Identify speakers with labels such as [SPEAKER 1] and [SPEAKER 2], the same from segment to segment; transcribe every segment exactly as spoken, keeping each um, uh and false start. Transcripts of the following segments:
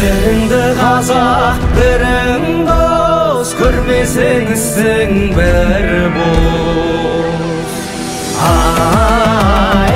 [SPEAKER 1] Біріңді қазақ, бірің дос, көрмесең ісің бір бос. Ай,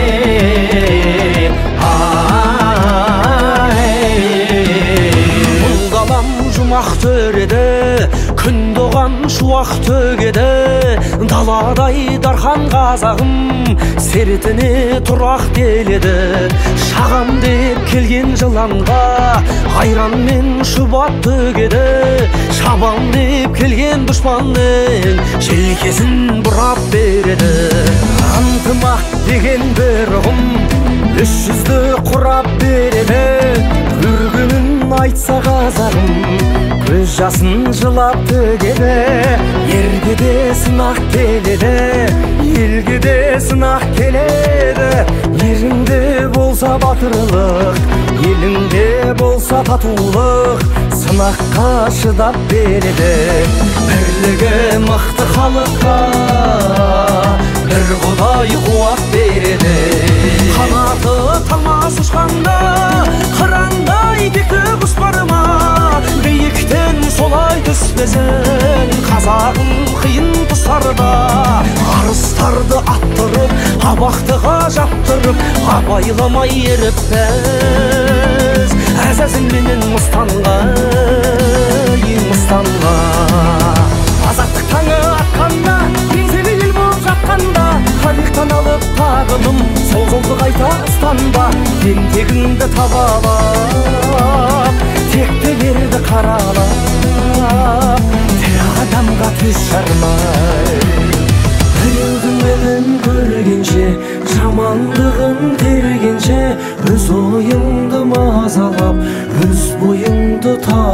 [SPEAKER 1] ай, бұл далам жұмақ төреді, күн доған шуақ төгеді. Даладай дархан қазағым, сертіне тұрақ келеді. Шағам деп келген жыланға айран мен шұбат төгеді. Шабам деп келген дұшпанның желкесін бұрап береді. Антымақ деген бір ұғым үш жүзді құрап береді. Үргімін айтса қазағым көз жасын жылап төгеді. Ерге де сынақ келеді, елге де сынақ келеді. Еріңде болса батырлық, еліңде болса татулық, сынаққа шыдап береді. Бірлігі мықты халыққа бір Құдай қуат береді. Қанаты талмас ұшқанда қырандай текті құс бар ма? Биіктен солай түспесін қазағым қиын тұстарда. Арыстарды аттырып, абақтыға жаптырып, абайламай еріппіз әзәзілменен мұстанға, мұстанға. Азаттық таңы атқанда, еңселі ел болып жатқанда, тарихтан алып тағылым, сол жолды қайта ұстанба. Тентегіңді табалап, тектелерді қаралап, тек адамға төс жармай. Біреудің мәнін көргенше, жамандығын тергенше, өз ойыңды мазалап, өз бойыңды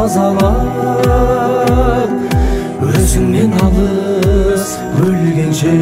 [SPEAKER 1] тазалап, өзіңмен алыс өлгенше.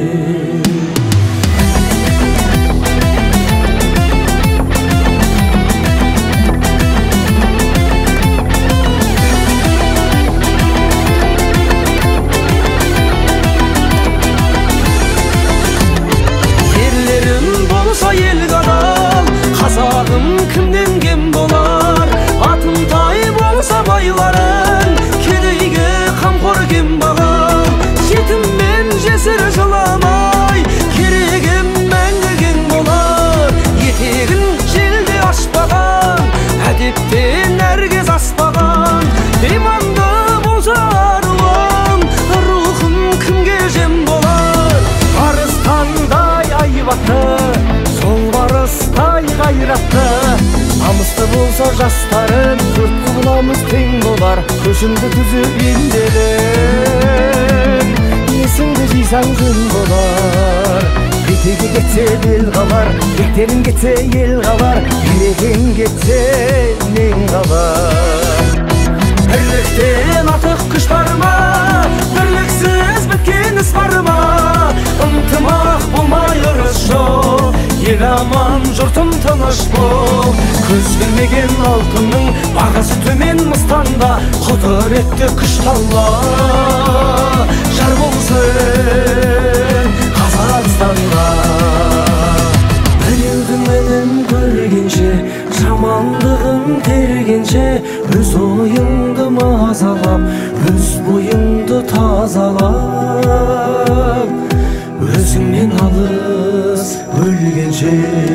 [SPEAKER 1] Қазағым кімнен кем болар, атымтай болса байларың, кедейге қамқор кем бағам. Жетім мен жесір жыламай, керегім мәңгі кең болар. Етегін желде ашпаған, әдептен әргез аспаған. Иманды болса аруым, рухым кімге жем болар. Арыстандай айбатты, сол барыстай қайратты, намысты болса жастарым, төрт құбыламыз тең болар. Көшімді түзіп емделіп, есіңді жисаң жөн болар. Бетеге кетсе ел қалар, бектерің кетсе ел қалар, берекең кетсе нең қалар. Бірліктен артық күш бар ма? Бірліксіз біткен іс бар ма? Ынтымақ болмай ырыс жоқ, ел аман жұртым тыныш бол. Көз білмеген алтынның бағасы төмен мыстанда, құдіретті күш талла жар болсын Қазақстанға. Біреудің мәнін көргенше, жамандығын тергенше, өз ойыңды мазалап, өз бойыңды тазалап, өзіңмен алыс өлгенше.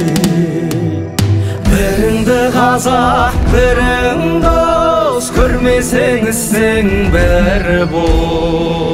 [SPEAKER 1] Біріңді қазақ, бірің дос, көрмесең ісің бір бос.